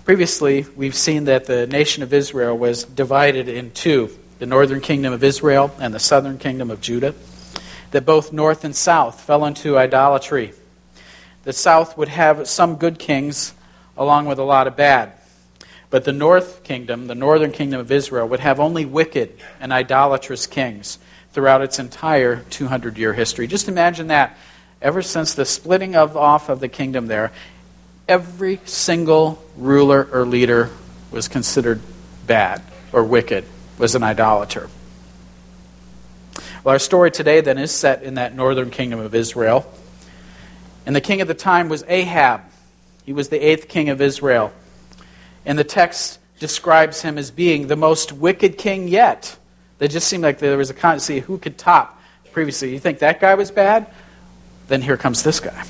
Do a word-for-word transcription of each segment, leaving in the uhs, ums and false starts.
Previously, we've seen that the nation of Israel was divided in two, the northern kingdom of Israel and the southern kingdom of Judah, that both north and south fell into idolatry. The south would have some good kings along with a lot of bad. But the north kingdom, the northern kingdom of Israel, would have only wicked and idolatrous kings throughout its entire two hundred year history. Just imagine that. Ever since the splitting of off of the kingdom there, every single ruler or leader was considered bad or wicked, was an idolater. Well, our story today then is set in that northern kingdom of Israel. And the king of the time was Ahab. He was the eighth king of Israel. And the text describes him as being the most wicked king yet. It just seemed like there was a con- see who could top previously. You think that guy was bad? Then here comes this guy.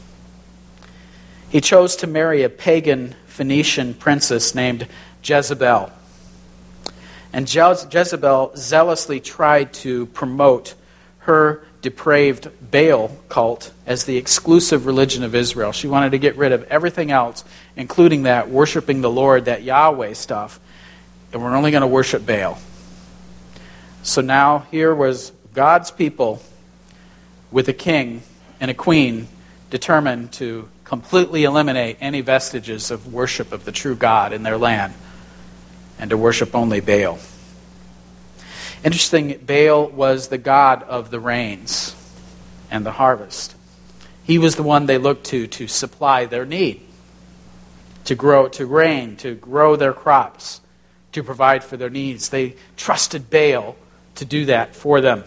He chose to marry a pagan Phoenician princess named Jezebel. And Je- Jezebel zealously tried to promote her depraved Baal cult as the exclusive religion of Israel. She wanted to get rid of everything else, including that worshiping the Lord, that Yahweh stuff, and we're only going to worship Baal. So now here was God's people with a king and a queen determined to completely eliminate any vestiges of worship of the true God in their land and to worship only Baal. Interesting, Baal was the god of the rains and the harvest. He was the one they looked to to supply their need, to grow, to rain, to grow their crops, to provide for their needs. They trusted Baal to do that for them.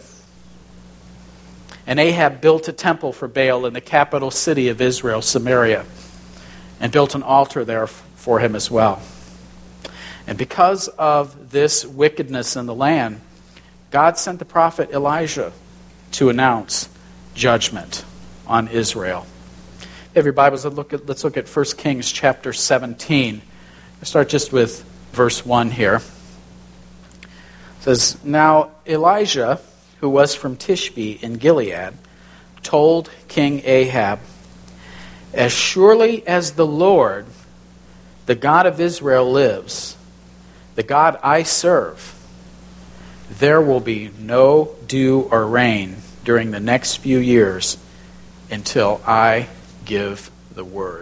And Ahab built a temple for Baal in the capital city of Israel, Samaria, and built an altar there for him as well. And because of this wickedness in the land, God sent the prophet Elijah to announce judgment on Israel. If you have your Bibles, let's look at, let's look at First Kings chapter seventeen. I'll start just with verse one here. It says, "Now Elijah, who was from Tishbe in Gilead, told King Ahab, 'As surely as the Lord, the God of Israel, lives, the God I serve, there will be no dew or rain during the next few years until I give the word.'"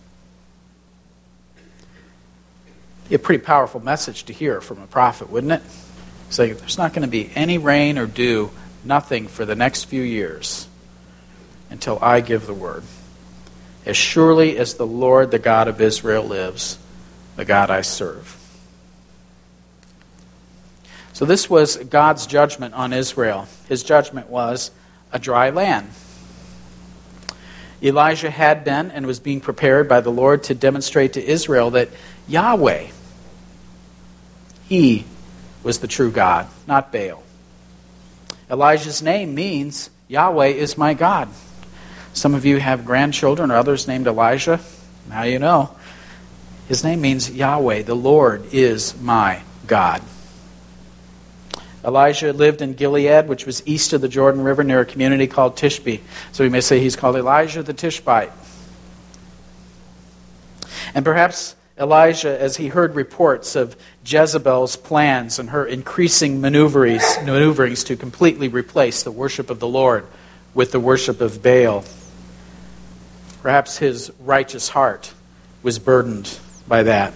Be a pretty powerful message to hear from a prophet, wouldn't it? Say, there's not going to be any rain or dew, nothing for the next few years until I give the word. "As surely as the Lord, the God of Israel, lives, the God I serve." So this was God's judgment on Israel. His judgment was a dry land. Elijah had been and was being prepared by the Lord to demonstrate to Israel that Yahweh, He was the true God, not Baal. Elijah's name means Yahweh is my God. Some of you have grandchildren or others named Elijah. Now you know. His name means Yahweh, the Lord is my God. Elijah lived in Gilead, which was east of the Jordan River near a community called Tishbe. So we may say he's called Elijah the Tishbite. And perhaps Elijah, as he heard reports of Jezebel's plans and her increasing maneuverings, maneuverings to completely replace the worship of the Lord with the worship of Baal, perhaps his righteous heart was burdened by that.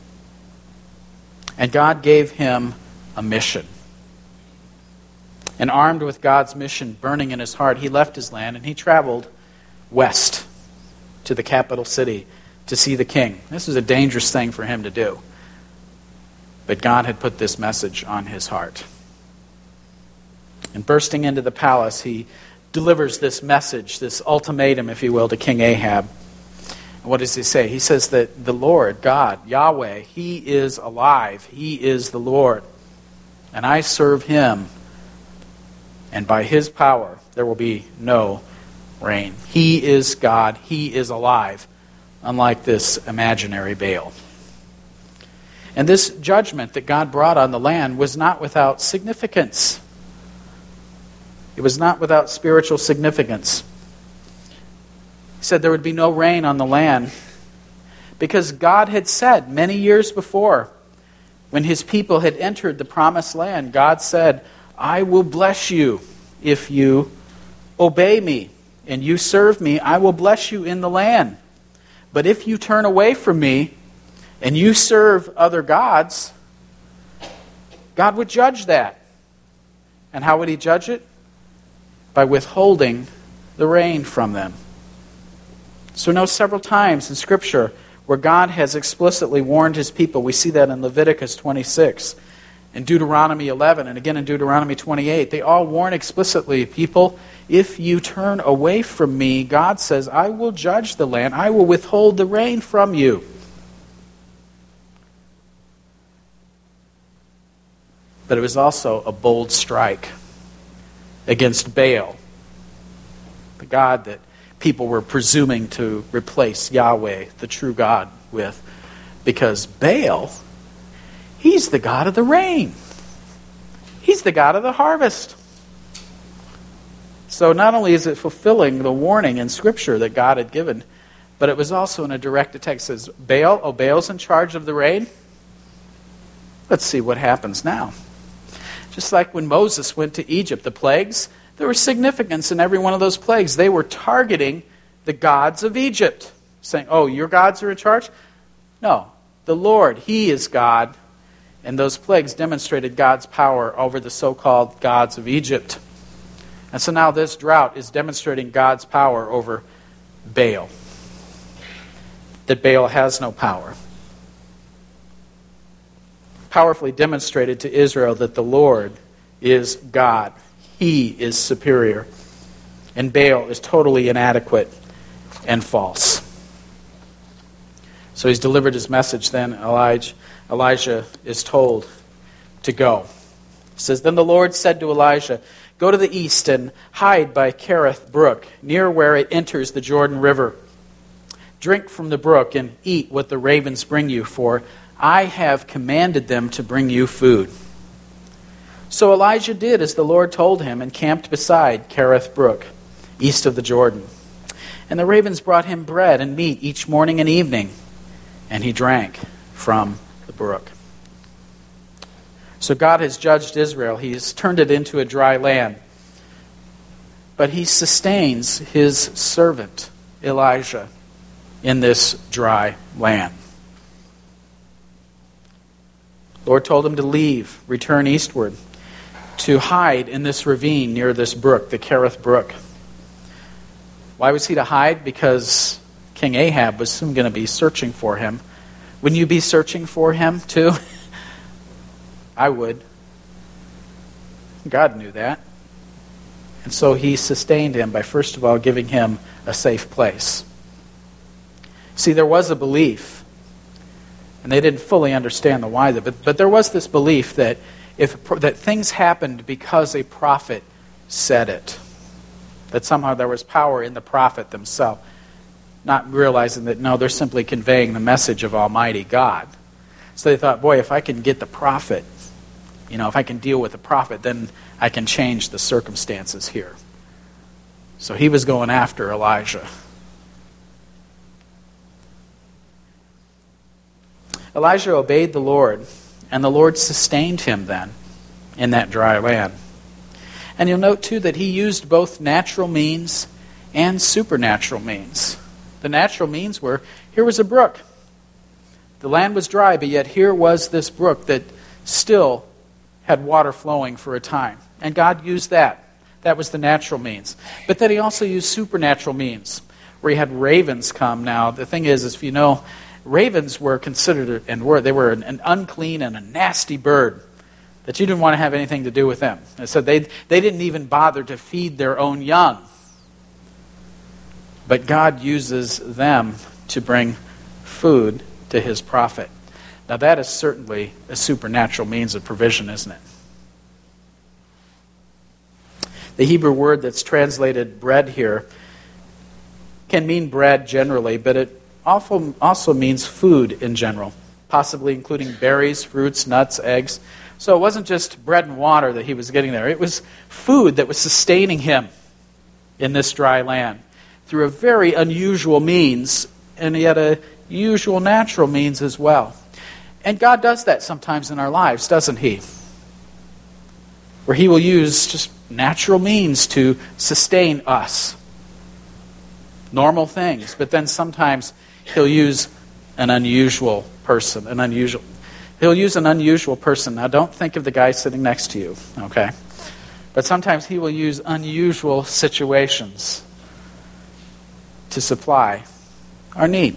And God gave him a mission. And armed with God's mission burning in his heart, he left his land and he traveled west to the capital city to see the king. This was a dangerous thing for him to do. But God had put this message on his heart. And bursting into the palace, he delivers this message, this ultimatum, if you will, to King Ahab. And what does he say? He says that the Lord, God, Yahweh, He is alive. He is the Lord. And I serve Him. And by His power, there will be no rain. He is God. He is alive. Unlike this imaginary Baal. And this judgment that God brought on the land was not without significance. It was not without spiritual significance. He said there would be no rain on the land Because God had said many years before, when his people had entered the promised land, God said, I will bless you if you obey me and you serve me. I will bless you in the land. But if you turn away from me and you serve other gods, God would judge that. And how would he judge it? By withholding the rain from them. So we know several times in Scripture where God has explicitly warned his people. We see that in Leviticus twenty-six, in Deuteronomy eleven, and again in Deuteronomy twenty-eight. They all warn explicitly, people, if you turn away from me, God says, I will judge the land. I will withhold the rain from you. But it was also a bold strike against Baal, the god that people were presuming to replace Yahweh, the true God, with. Because Baal, he's the god of the rain. He's the god of the harvest. So not only is it fulfilling the warning in Scripture that God had given, but it was also in a direct attack. It says, Baal, oh, Baal's in charge of the rain? Let's see what happens now. Just like when Moses went to Egypt, the plagues, there was significance in every one of those plagues. They were targeting the gods of Egypt, saying, oh, your gods are in charge? No, the Lord, he is God. And those plagues demonstrated God's power over the so-called gods of Egypt. And so now this drought is demonstrating God's power over Baal. That Baal has no power. Powerfully demonstrated to Israel that the Lord is God. He is superior. And Baal is totally inadequate and false. So he's delivered his message. Then Elijah, Elijah is told to go. It says, Then the Lord said to Elijah, Go to the east and hide by Kerith Brook, near where it enters the Jordan River. Drink from the brook and eat what the ravens bring you, for I have commanded them to bring you food. So Elijah did as the Lord told him and camped beside Kerith Brook, east of the Jordan. And the ravens brought him bread and meat each morning and evening, and he drank from the brook. So God has judged Israel. He has turned it into a dry land. But he sustains his servant, Elijah, in this dry land. The Lord told him to leave, return eastward, to hide in this ravine near this brook, the Kerith Brook. Why was he to hide? Because King Ahab was soon going to be searching for him. Wouldn't you be searching for him too? I would. God knew that. And so he sustained him by first of all giving him a safe place. See, there was a belief, and they didn't fully understand the why, but, but there was this belief that if that things happened because a prophet said it. That somehow there was power in the prophet themselves. Not realizing that, no, they're simply conveying the message of Almighty God. So they thought, boy, if I can get the prophet, you know, if I can deal with the prophet, then I can change the circumstances here. So he was going after Elijah. Elijah obeyed the Lord, and the Lord sustained him then in that dry land. And you'll note, too, that he used both natural means and supernatural means. The natural means were, here was a brook. The land was dry, but yet here was this brook that still had water flowing for a time. And God used that. That was the natural means. But then he also used supernatural means, where he had ravens come. Now, the thing is, is if you know, ravens were considered, and were, they were an, an unclean and a nasty bird, that you didn't want to have anything to do with them. And so they, they didn't even bother to feed their own young. But God uses them to bring food to his prophet. Now that is certainly a supernatural means of provision, isn't it? The Hebrew word that's translated bread here can mean bread generally, but it also means food in general, possibly including berries, fruits, nuts, eggs. So it wasn't just bread and water that he was getting there. It was food that was sustaining him in this dry land through a very unusual means, and yet a usual natural means as well. And God does that sometimes in our lives, doesn't He? Where He will use just natural means to sustain us. Normal things. But then sometimes He'll use an unusual person. An unusual. He'll use an unusual person. Now don't think of the guy sitting next to you, okay? But sometimes He will use unusual situations to supply our need.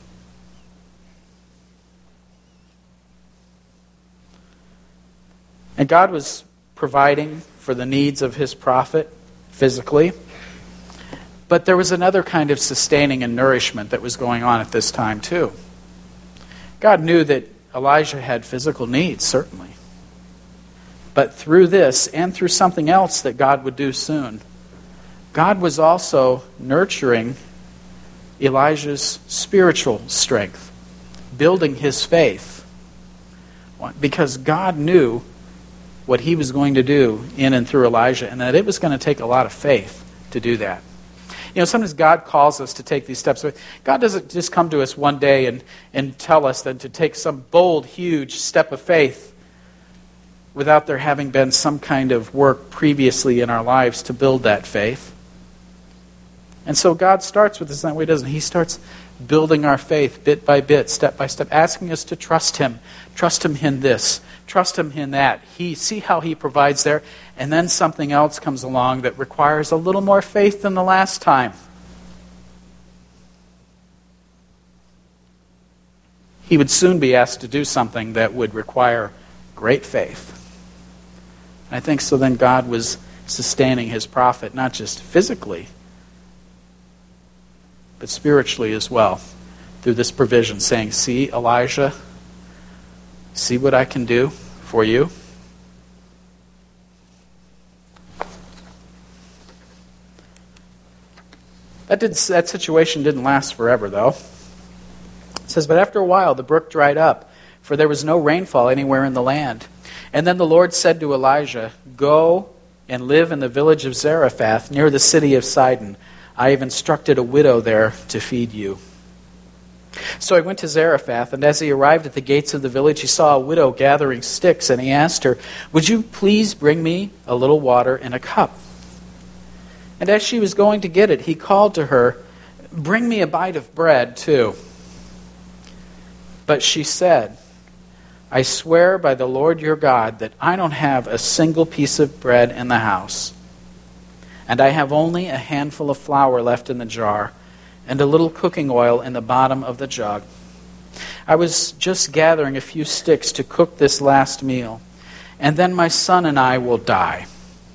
And God was providing for the needs of His prophet physically. But there was another kind of sustaining and nourishment that was going on at this time too. God knew that Elijah had physical needs, certainly. But through this and through something else that God would do soon, God was also nurturing Elijah's spiritual strength, building his faith. Because God knew what He was going to do in and through Elijah, and that it was going to take a lot of faith to do that. You know, sometimes God calls us to take these steps. God doesn't just come to us one day and, and tell us that to take some bold, huge step of faith without there having been some kind of work previously in our lives to build that faith. And so God starts with this that way, doesn't He? He starts building our faith bit by bit, step by step, asking us to trust Him. Trust Him in this. Trust Him in that. He see how He provides there. And then something else comes along that requires a little more faith than the last time. He would soon be asked to do something that would require great faith. I think so then God was sustaining His prophet, not just physically, but spiritually as well, through this provision, saying, see, Elijah, see what I can do for you. That, did, that situation didn't last forever, though. It says, but after a while the brook dried up, for there was no rainfall anywhere in the land. And then the Lord said to Elijah, go and live in the village of Zarephath, near the city of Sidon. I have instructed a widow there to feed you. So he went to Zarephath, and as he arrived at the gates of the village, he saw a widow gathering sticks, and he asked her, would you please bring me a little water in a cup? And as she was going to get it, he called to her, bring me a bite of bread, too. But she said, I swear by the Lord your God that I don't have a single piece of bread in the house, and I have only a handful of flour left in the jar, and a little cooking oil in the bottom of the jug. I was just gathering a few sticks to cook this last meal, and then my son and I will die.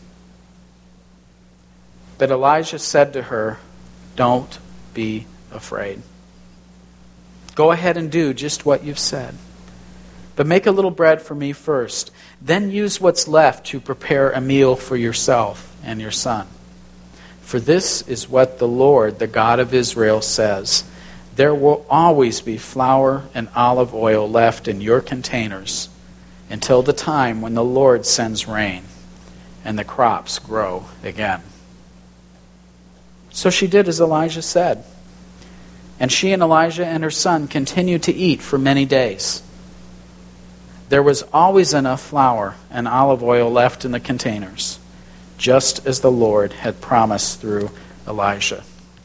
But Elijah said to her, don't be afraid. Go ahead and do just what you've said. But make a little bread for me first. Then use what's left to prepare a meal for yourself and your son. For this is what the Lord, the God of Israel, says. There will always be flour and olive oil left in your containers until the time when the Lord sends rain and the crops grow again. So she did as Elijah said. And she and Elijah and her son continued to eat for many days. There was always enough flour and olive oil left in the containers, just as the Lord had promised through Elijah.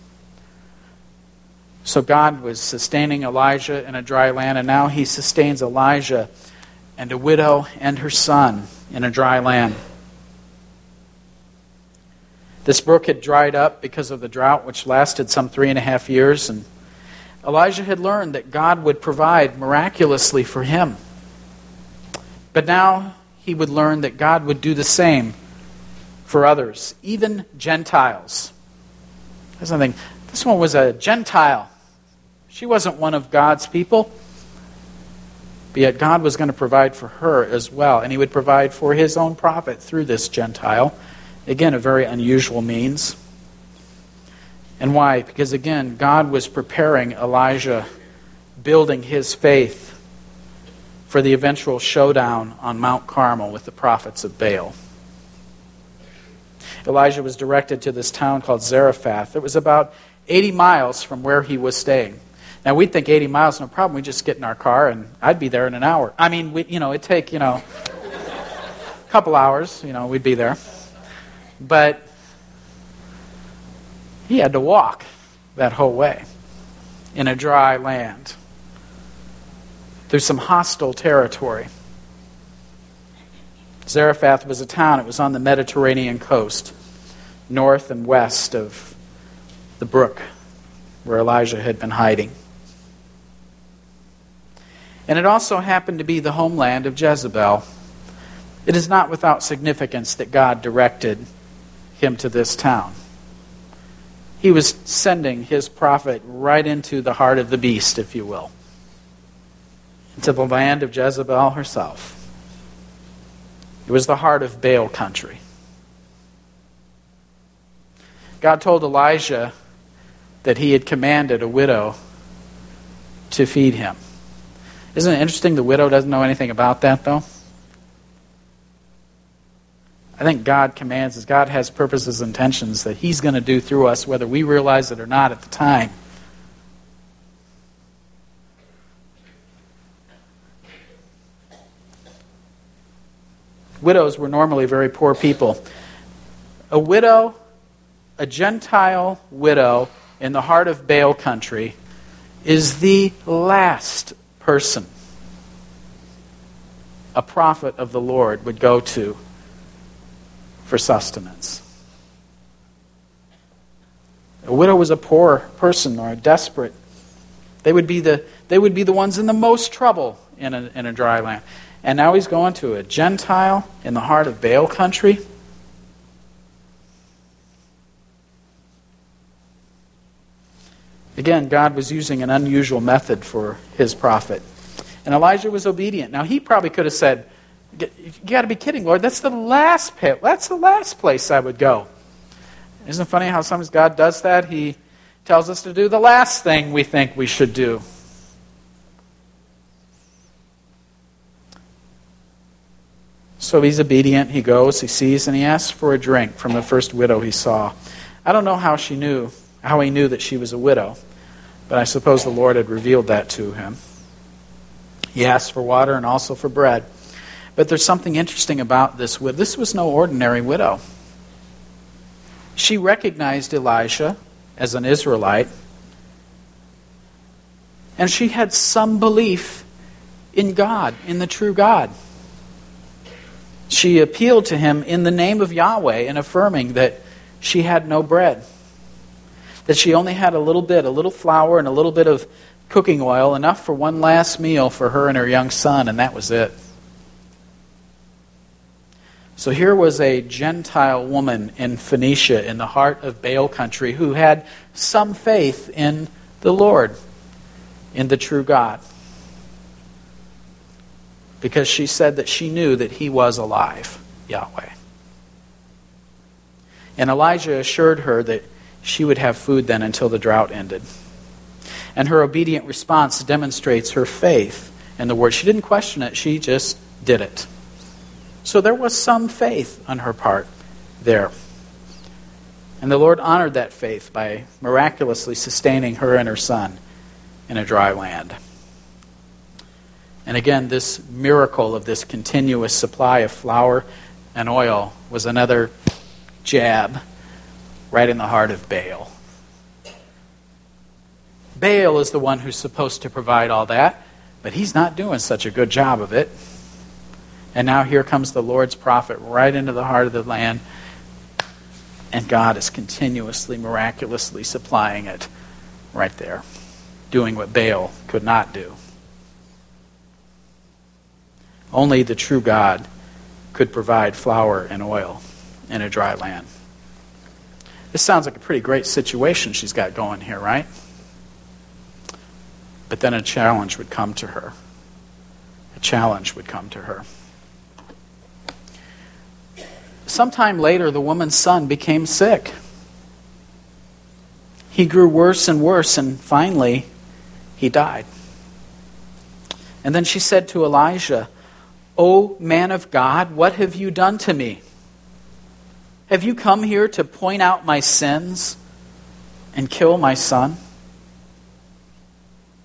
So God was sustaining Elijah in a dry land, and now He sustains Elijah and a widow and her son in a dry land. This brook had dried up because of the drought, which lasted some three and a half years, and Elijah had learned that God would provide miraculously for him. But now he would learn that God would do the same for others, even Gentiles. There's something. This one was a Gentile. She wasn't one of God's people. But yet God was going to provide for her as well. And He would provide for His own prophet through this Gentile. Again, a very unusual means. And why? Because again, God was preparing Elijah, building his faith for the eventual showdown on Mount Carmel with the prophets of Baal. Elijah was directed to this town called Zarephath. It was about eighty miles from where he was staying. Now, we'd think eighty miles, no problem. We'd just get in our car, and I'd be there in an hour. I mean, we, you know, it'd take, you know, a couple hours, you know, we'd be there. But he had to walk that whole way in a dry land through some hostile territory. Zarephath was a town. It was on the Mediterranean coast, north and west of the brook where Elijah had been hiding. And it also happened to be the homeland of Jezebel. It is not without significance that God directed him to this town. He was sending his prophet right into the heart of the beast, if you will, into the land of Jezebel herself. It was the heart of Baal country. God told Elijah that he had commanded a widow to feed him. Isn't it interesting the widow doesn't know anything about that, though? I think God commands us. God has purposes and intentions that he's going to do through us, whether we realize it or not at the time. Widows were normally very poor people. A widow, a Gentile widow in the heart of Baal country, is the last person a prophet of the Lord would go to for sustenance. A widow was a poor person or a desperate. They would be the they would be the ones in the most trouble in a, in a dry land. And now he's going to a Gentile in the heart of Baal country. Again, God was using an unusual method for his prophet. And Elijah was obedient. Now, he probably could have said, you got to be kidding, Lord. That's the last pit. That's the last place I would go. Isn't it funny how sometimes God does that? He tells us to do the last thing we think we should do. So he's obedient. He goes, he sees, and he asks for a drink from the first widow he saw. I don't know how she knew, how he knew that she was a widow, but I suppose the Lord had revealed that to him. He asked for water and also for bread. But there's something interesting about this widow. This was no ordinary widow. She recognized Elisha as an Israelite, and she had some belief in God, in the true God. She appealed to him in the name of Yahweh in affirming that she had no bread, that she only had a little bit, a little flour and a little bit of cooking oil, enough for one last meal for her and her young son, and that was it. So here was a Gentile woman in Phoenicia, in the heart of Baal country, who had some faith in the Lord, in the true God. Because she said that she knew that he was alive, Yahweh. And Elijah assured her that she would have food then until the drought ended. And her obedient response demonstrates her faith in the word. She didn't question it, she just did it. So there was some faith on her part there. And the Lord honored that faith by miraculously sustaining her and her son in a dry land. And again, this miracle of this continuous supply of flour and oil was another jab right in the heart of Baal. Baal is the one who's supposed to provide all that, but he's not doing such a good job of it. And now here comes the Lord's prophet right into the heart of the land, and God is continuously, miraculously supplying it right there, doing what Baal could not do. Only the true God could provide flour and oil in a dry land. This sounds like a pretty great situation she's got going here, right? But then a challenge would come to her. A challenge would come to her. Sometime later, the woman's son became sick. He grew worse and worse, and finally, he died. And then she said to Elijah, "O man of God, what have you done to me? Have you come here to point out my sins and kill my son?"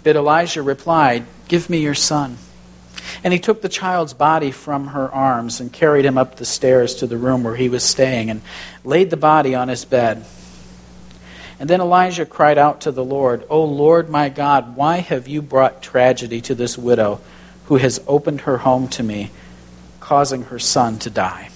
But Elijah replied, "Give me your son." And he took the child's body from her arms and carried him up the stairs to the room where he was staying and laid the body on his bed. And then Elijah cried out to the Lord, "O Lord my God, why have you brought tragedy to this widow who has opened her home to me, causing her son to die?"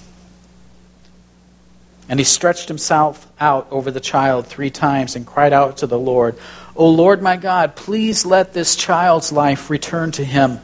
And he stretched himself out over the child three times and cried out to the Lord, "O Lord my God, please let this child's life return to him."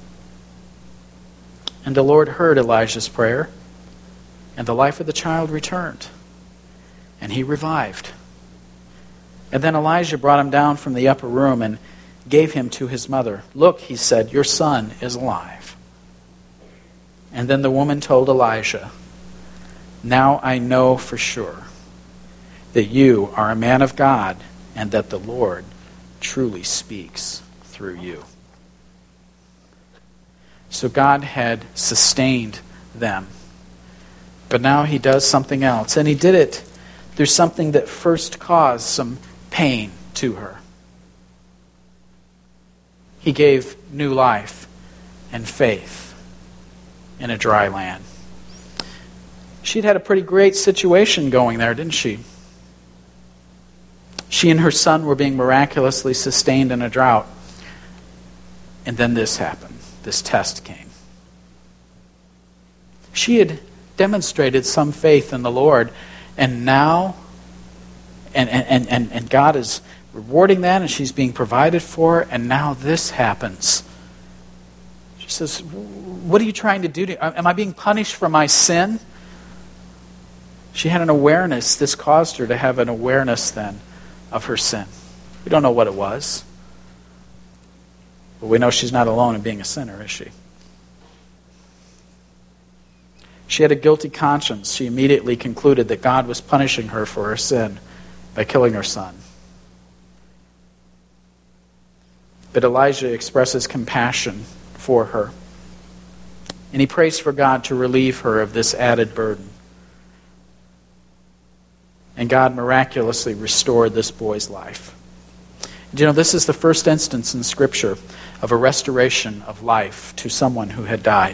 And the Lord heard Elijah's prayer, and the life of the child returned, and he revived. And then Elijah brought him down from the upper room and gave him to his mother. "Look," he said, "your son is alive." And then the woman told Elijah, "Now I know for sure that you are a man of God and that the Lord truly speaks through you." So God had sustained them. But now he does something else. And he did it through something that first caused some pain to her. He gave new life and faith in a dry land. She'd had a pretty great situation going there, didn't she? She and her son were being miraculously sustained in a drought. And then this happened. This test came. She had demonstrated some faith in the Lord, and now, and, and, and, and God is rewarding that, and she's being provided for, and now this happens. She says, "What are you trying to do to me? Am I being punished for my sin?" She had an awareness. This caused her to have an awareness then of her sin. We don't know what it was. But we know she's not alone in being a sinner, is she? She had a guilty conscience. She immediately concluded that God was punishing her for her sin by killing her son. But Elijah expresses compassion for her. And he prays for God to relieve her of this added burden. And God miraculously restored this boy's life. You know, this is the first instance in Scripture of a restoration of life to someone who had died.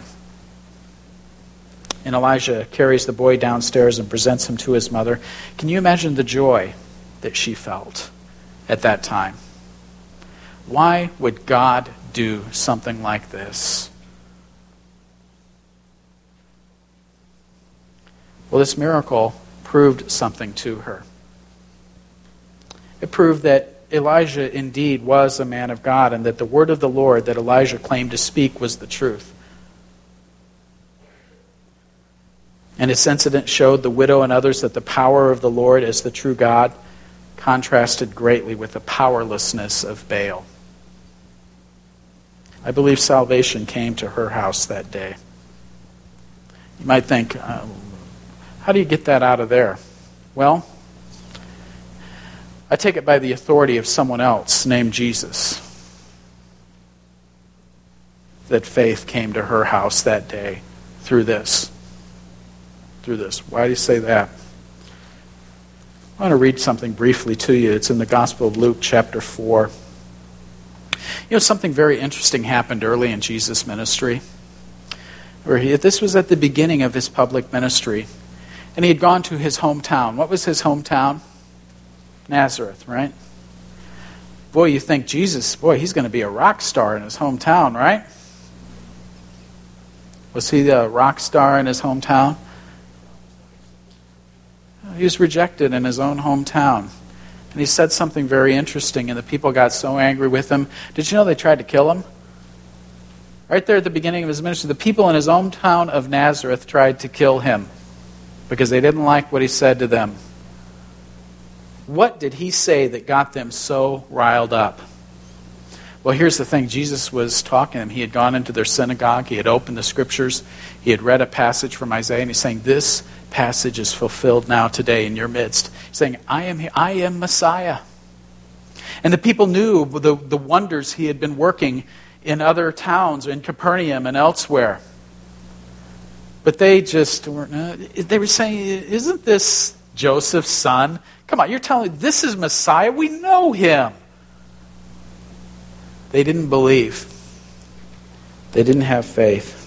And Elijah carries the boy downstairs and presents him to his mother. Can you imagine the joy that she felt at that time? Why would God do something like this? Well, this miracle proved something to her. It proved that Elijah indeed was a man of God, and that the word of the Lord that Elijah claimed to speak was the truth. And this incident showed the widow and others that the power of the Lord as the true God contrasted greatly with the powerlessness of Baal. I believe salvation came to her house that day. You might think, um, how do you get that out of there? Well, I take it by the authority of someone else named Jesus that faith came to her house that day through this. Through this. Why do you say that? I want to read something briefly to you. It's in the Gospel of Luke, chapter four. You know, something very interesting happened early in Jesus' ministry. Where he, this was at the beginning of his public ministry. And he had gone to his hometown. What was his hometown? Nazareth, right? Boy, you think Jesus, boy, he's going to be a rock star in his hometown, right? Was he the rock star in his hometown? He was rejected in his own hometown. And he said something very interesting, and the people got so angry with him. Did you know they tried to kill him? Right there at the beginning of his ministry, the people in his hometown of Nazareth tried to kill him because they didn't like what he said to them. What did he say that got them so riled up? Well, here's the thing. Jesus was talking to them. He had gone into their synagogue. He had opened the Scriptures. He had read a passage from Isaiah, and he's saying, this passage is fulfilled now today in your midst. He's saying, I am I am Messiah. And the people knew the, the wonders he had been working in other towns, in Capernaum and elsewhere. But they just weren't, they were saying, isn't this Joseph's son? Come on, you're telling me this is Messiah? We know him. They didn't believe. They didn't have faith.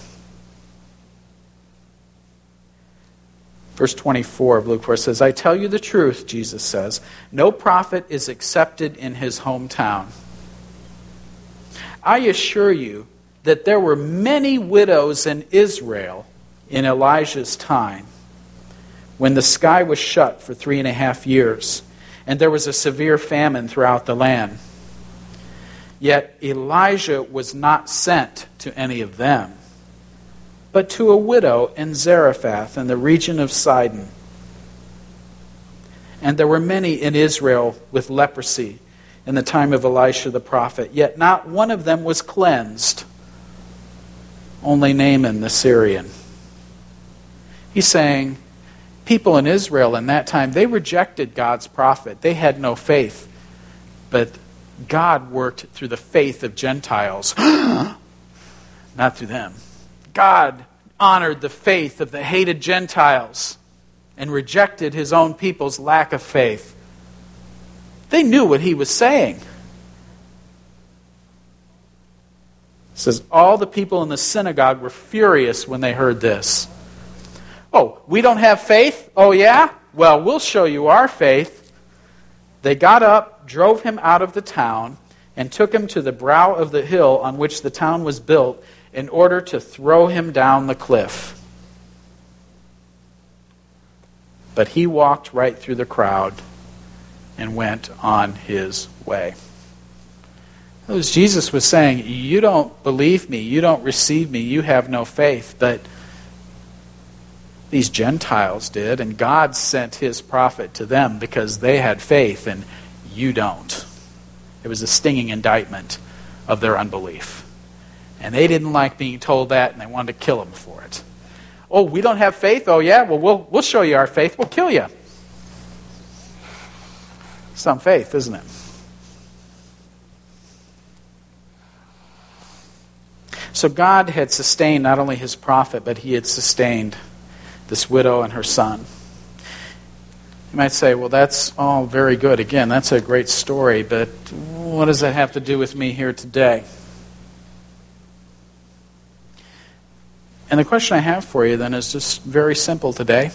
Verse twenty-four of Luke four says, I tell you the truth, Jesus says, no prophet is accepted in his hometown. I assure you that there were many widows in Israel in Elijah's time, when the sky was shut for three and a half years, and there was a severe famine throughout the land. Yet Elijah was not sent to any of them, but to a widow in Zarephath in the region of Sidon. And there were many in Israel with leprosy in the time of Elisha the prophet, yet not one of them was cleansed, only Naaman the Syrian. He's saying, people in Israel in that time, they rejected God's prophet. They had no faith. But God worked through the faith of Gentiles, not through them. God honored the faith of the hated Gentiles and rejected his own people's lack of faith. They knew what he was saying. It says, all the people in the synagogue were furious when they heard this. Oh, we don't have faith? Oh, yeah? Well, we'll show you our faith. They got up, drove him out of the town, and took him to the brow of the hill on which the town was built, in order to throw him down the cliff. But he walked right through the crowd and went on his way. As Jesus was saying, you don't believe me, you don't receive me, you have no faith. But these Gentiles did, and God sent his prophet to them because they had faith and you don't. It was a stinging indictment of their unbelief. And they didn't like being told that, and they wanted to kill him for it. Oh, we don't have faith? Oh, yeah? Well, we'll, we'll show you our faith. We'll kill you. Some faith, isn't it? So God had sustained not only his prophet, but he had sustained this widow and her son. You might say, well, that's all very good. Again, that's a great story, but what does that have to do with me here today? And the question I have for you then is just very simple today.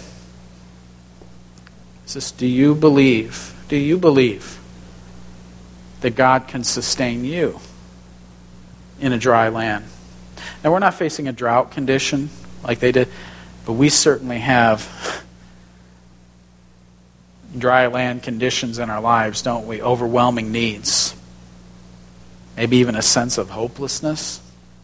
It's just, do you believe, do you believe that God can sustain you in a dry land? Now, we're not facing a drought condition like they did, but we certainly have dry land conditions in our lives, don't we? Overwhelming needs. Maybe even a sense of hopelessness.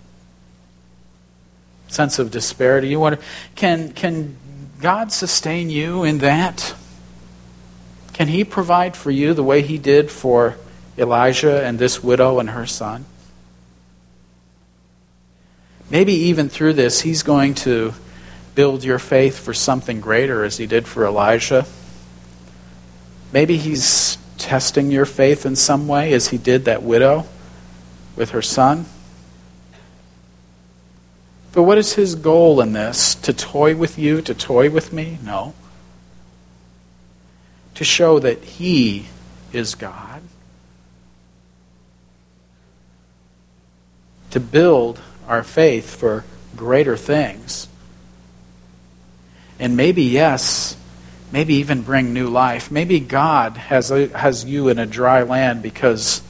Sense of disparity. You wonder, can, can God sustain you in that? Can he provide for you the way he did for Elijah and this widow and her son? Maybe even through this, he's going to build your faith for something greater as he did for Elijah. Maybe he's testing your faith in some way as he did that widow with her son. But what is his goal in this? To toy with you? To toy with me? No. To show that he is God. To build our faith for greater things. And maybe, yes, maybe even bring new life. Maybe God has, a, has you in a dry land because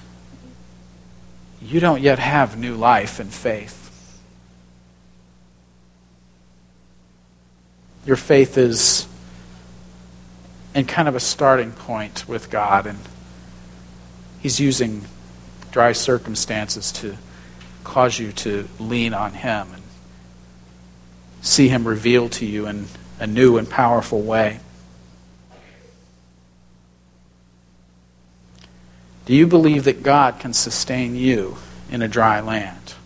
you don't yet have new life and faith. Your faith is in kind of a starting point with God, and he's using dry circumstances to cause you to lean on him and see him revealed to you in a new and powerful way. Do you believe that God can sustain you in a dry land?